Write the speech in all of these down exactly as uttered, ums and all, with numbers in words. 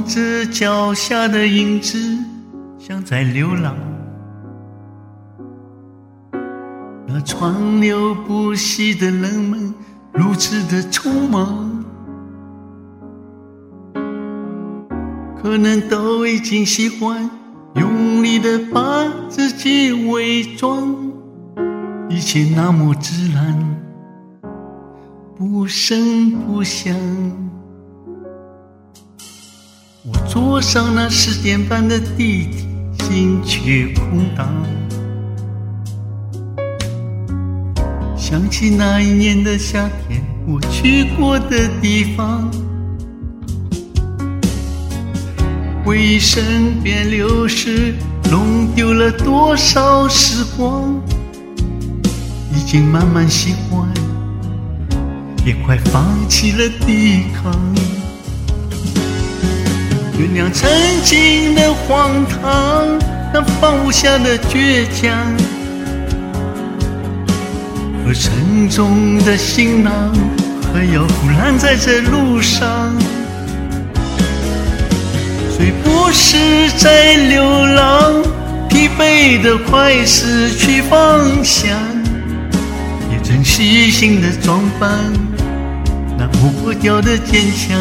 着脚下的影子，像在流浪。那川流不息的人们如此的匆忙，可能都已经习惯用力的把自己伪装，一切那么自然，不声不响。我坐上那十点半的地铁，心却空荡。想起那一年的夏天，我去过的地方，回忆身边流逝，弄丢了多少时光。已经慢慢习惯，也快放弃了抵抗。原谅曾经的荒唐，那放不下的倔强，而沉重的行囊还要腐烂在这路上。虽不是在流浪，疲惫的快失去方向，也曾细心的装扮那抹不掉的坚强。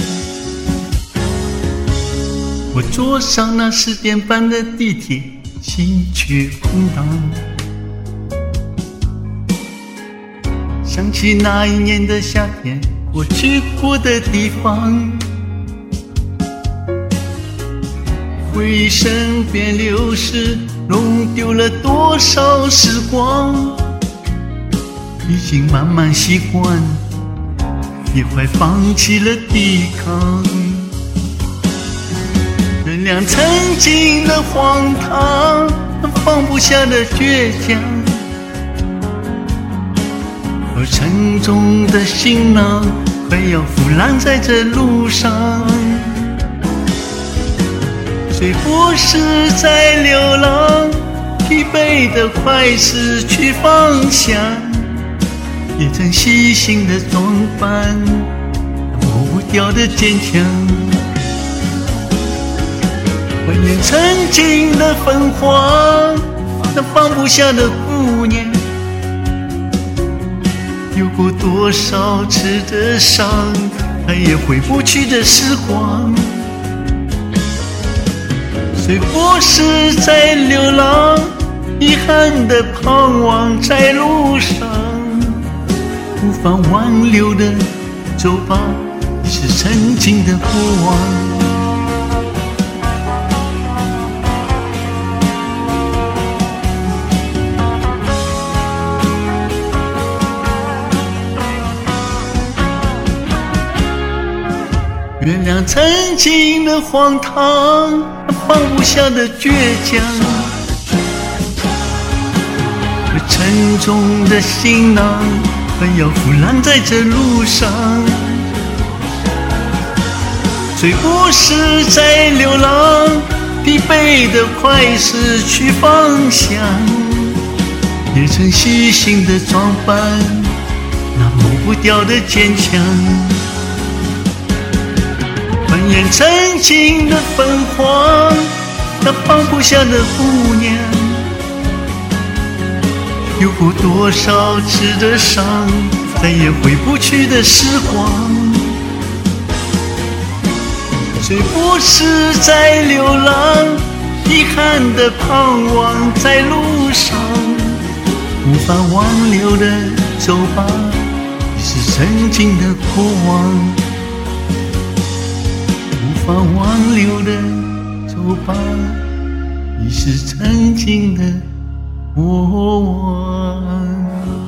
我坐上那十点半的地铁，心却空荡。想起那一年的夏天，我去过的地方，回忆身边流逝，弄丢了多少时光。已经慢慢习惯，也快放弃了抵抗。原谅曾经的荒唐，放不下的倔强，而沉重的行囊快要腐烂在这路上。虽不是在流浪，疲惫的快失去方向，也曾细心的装扮抹不掉的坚强。怀念曾经的芬芳，那放不下的顾念，有过多少次的伤，再也回不去的时光。虽不是在流浪，遗憾的盼望在路上，无法挽留的走吧，已是曾经的过往。原谅曾经的荒唐，放不下的倔强，而沉重的行囊还要腐烂在这路上。虽不是在流浪，疲惫的快失去方向，也曾细心的装扮那抹不掉的坚强。怀念曾经的芬芳，那放不下的顾念，有过多少次的伤，再也回不去的时光。虽不是在流浪，遗憾的盼望在路上，无法挽留的走吧，已是曾经的过往。无法挽留的走吧，已是曾经的过往。